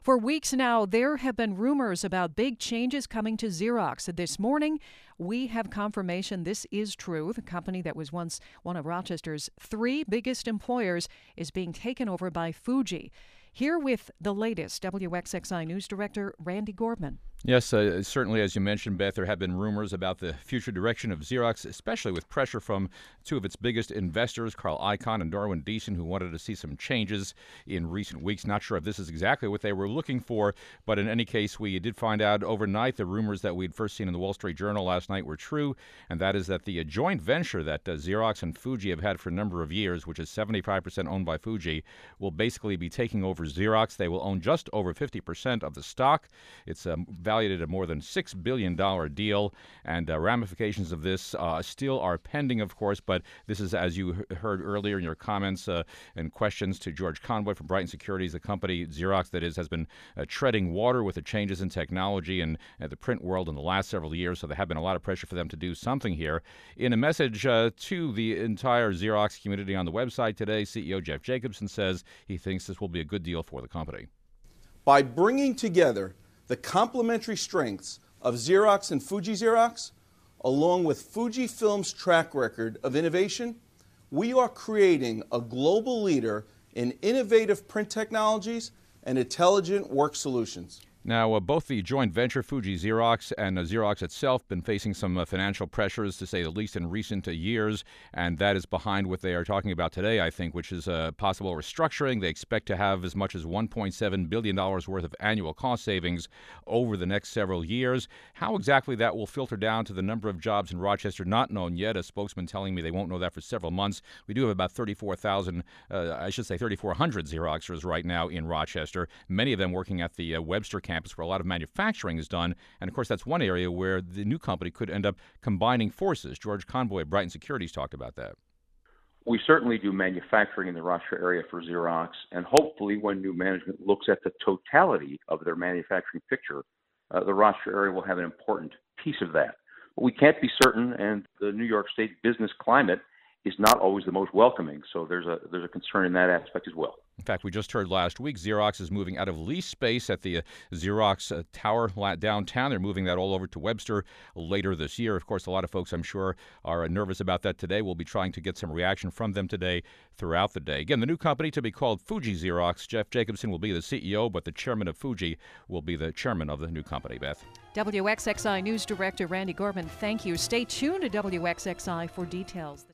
For weeks now, there have been rumors about big changes coming to Xerox. This morning, we have confirmation this is true. The company that was once one of Rochester's three biggest employers is being taken over by Fuji. Here with the latest, WXXI News Director Randy Gorman. Yes, certainly, as you mentioned, Beth, there have been rumors about the future direction of Xerox, especially with pressure from two of its biggest investors, Carl Icahn and Darwin Deason, who wanted to see some changes in recent weeks. Not sure if this is exactly what they were looking for, but in any case, we did find out overnight the rumors that we'd first seen in the Wall Street Journal last night were true, and that is that the joint venture that Xerox and Fuji have had for a number of years, which is 75% owned by Fuji, will basically be taking over Xerox. They will own just over 50% of the stock. It's valued at a more than $6 billion deal, and ramifications of this still are pending, of course, but this is, as you heard earlier in your comments and questions to George Conboy from Brighton Securities, the company, Xerox, that is, has been treading water with the changes in technology and the print world in the last several years, so there have been a lot of pressure for them to do something here. In a message to the entire Xerox community on the website today, CEO Jeff Jacobson says he thinks this will be a good deal for the company. By bringing together the complementary strengths of Xerox and Fuji Xerox, along with Fujifilm's track record of innovation, we are creating a global leader in innovative print technologies and intelligent work solutions. Now, both the joint venture, Fuji Xerox, and Xerox itself, been facing some financial pressures, to say the least, in recent years, and that is behind what they are talking about today, I think, which is possible restructuring. They expect to have as much as $1.7 billion worth of annual cost savings over the next several years. How exactly that will filter down to the number of jobs in Rochester, not known yet. A spokesman telling me they won't know that for several months. We do have about 3,400 Xeroxers right now in Rochester, many of them working at the Webster campus, where a lot of manufacturing is done. And of course, that's one area where the new company could end up combining forces. George Conboy at Brighton Securities talked about that. We certainly do manufacturing in the Rochester area for Xerox, and hopefully when new management looks at the totality of their manufacturing picture, the Rochester area will have an important piece of that. But we can't be certain, and the New York State business climate is not always the most welcoming, so there's a concern in that aspect as well. In fact, we just heard last week Xerox is moving out of lease space at the Xerox Tower downtown. They're moving that all over to Webster later this year. Of course, a lot of folks, I'm sure, are nervous about that today. We'll be trying to get some reaction from them today throughout the day. Again, the new company to be called Fuji Xerox. Jeff Jacobson will be the CEO, but the chairman of Fuji will be the chairman of the new company, Beth. WXXI News Director Randy Gorman, thank you. Stay tuned to WXXI for details.